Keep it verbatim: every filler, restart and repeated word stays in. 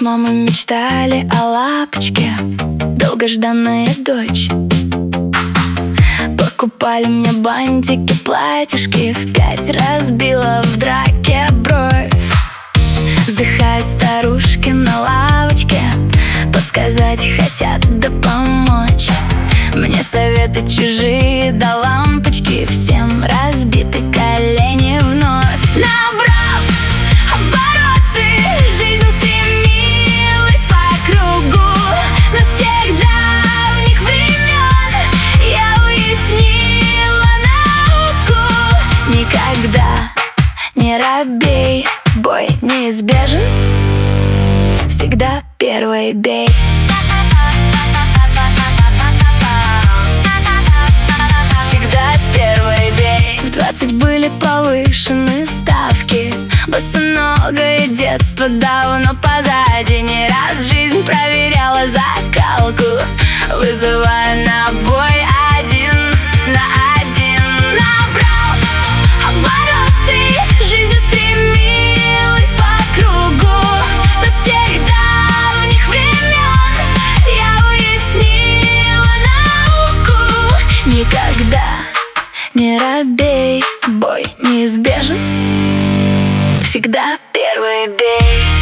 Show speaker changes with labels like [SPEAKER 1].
[SPEAKER 1] письма мы мечтали о лапочке, долгожданная дочь. Покупали мне бантики, платьишки, в пять разбила в драке бровь. Вздыхают старушки на лавочке, подсказать хотят да помочь. Мне советы чужие да лампочки, всем разбиты колени вновь. Набрав обороты, жизнь устремилась по кругу. Но с тех давних времен я уяснила науку: никогда не робей, бой неизбежен, всегда первый бей. двадцать были повышены ставки, босоногое детство давно позади. Не раз жизнь проверяла закалку, вызывая на бой один на один. Набрал обороты, жизнь устремилась по кругу. Но с тех давних времен я уяснила науку: никогда не робей, бой неизбежен, всегда первый бей.